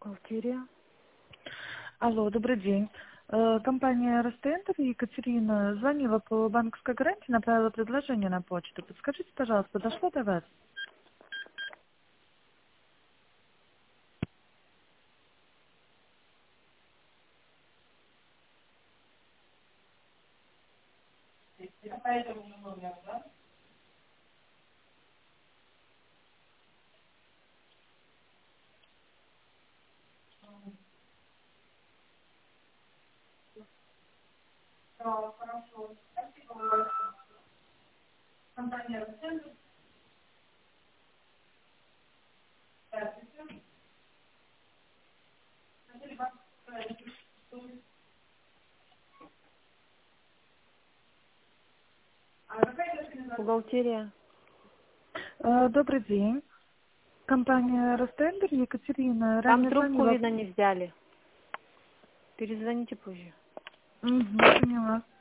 Бухгалтерия. Алло, добрый день. Компания Ростендер, Екатерина, звонила по банковской гарантии, направила предложение на почту. Подскажите, пожалуйста, дошло до вас? Бухгалтерия. Добрый день. Компания Ростендер, Екатерина, Там ранее трубку, звонила... видно, не взяли. Перезвоните позже. Поняла.